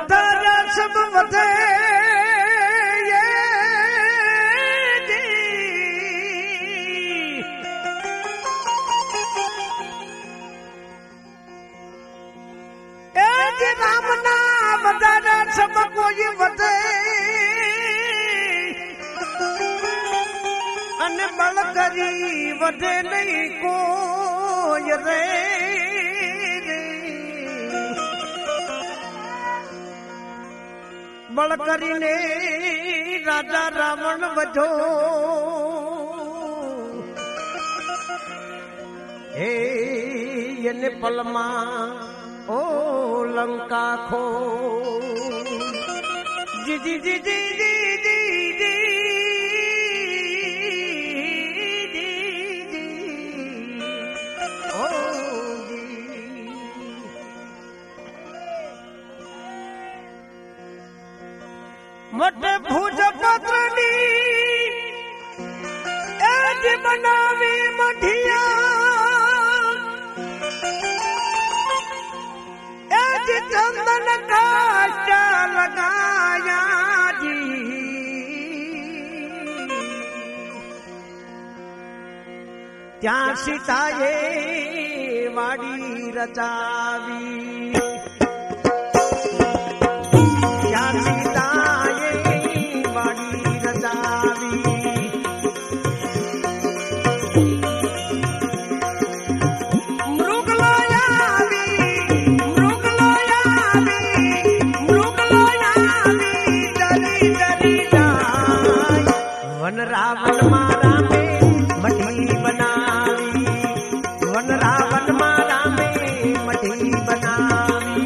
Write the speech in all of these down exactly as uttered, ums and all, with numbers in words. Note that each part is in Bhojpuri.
बधारा सब वधे राम ना बधारा सब कोई वधे अन बल करी वधे नहीं कोई रे बल करी ने राजा रावण वधो हे यने पलमा ओ लंका खो जी जी जी जी जी जी जी जी ओ जी मोटे भुज पत्रनी एज बनावी मठिया चंदन काष्ट लगाया जी त्या सीताए वाड़ी रचावी त्या सीताए वाड़ी रचावी रावण मारा में मठी बनावी वन रावण मारा में मठी बनावी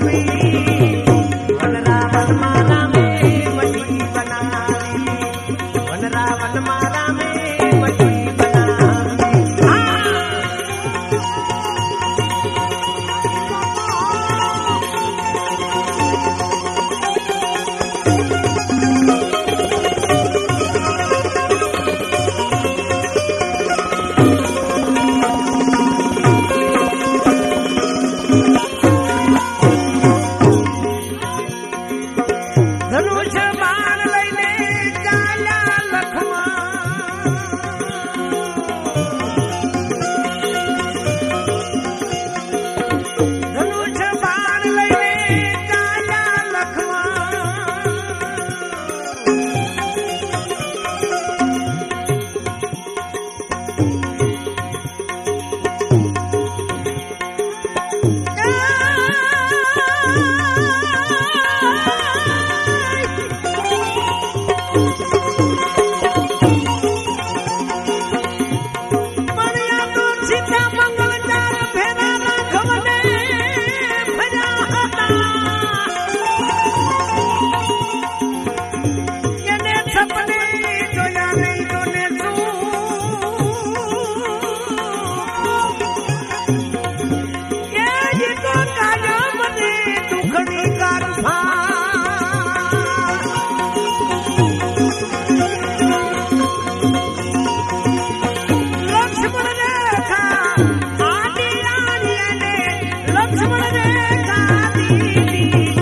हुई वन रावण माला में मटी बना ली वन रावण माला में मटी बना धनुष बाण लईने चाल्या लखमा धनुष बाण लईने चाल्या लखमा सीता मंगल चार फेरा राघव ने भजा हता येने सपने जोया नहीं जोने सू ये जितो काया मने दुखड़ी का लक्ष्मण रेखा आदि आर्य ने लक्ष्मण रेखा दी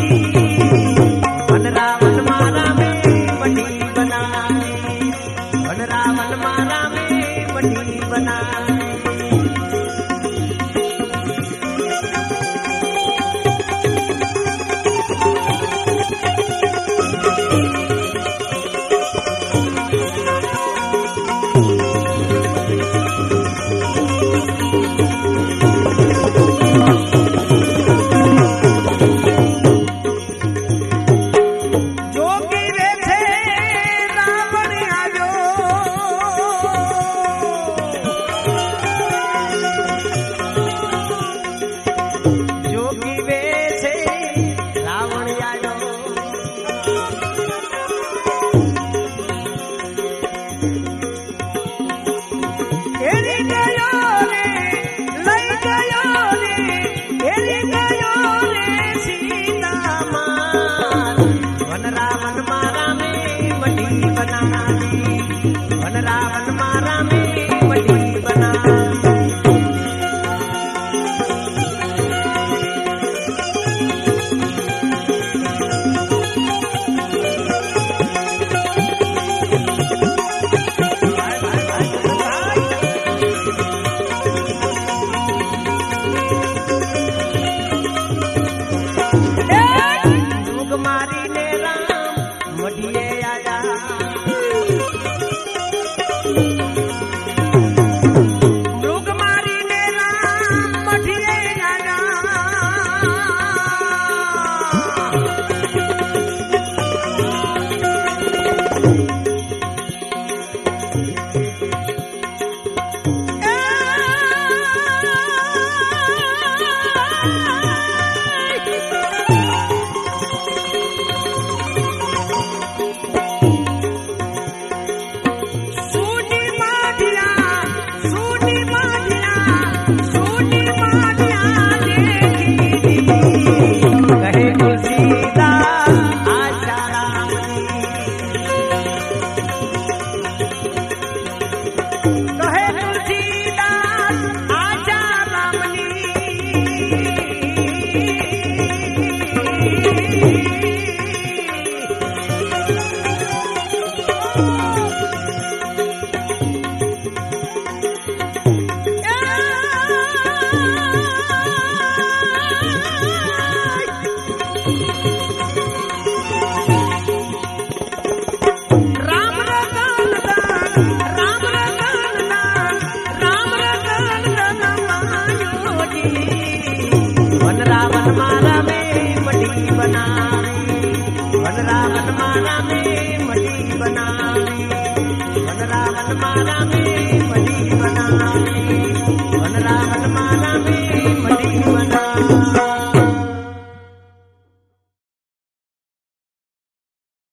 वन रावण माला में मटी बना ली वन रावण माला में मटी बना जोगी रे थे रावण आयो जोगी वे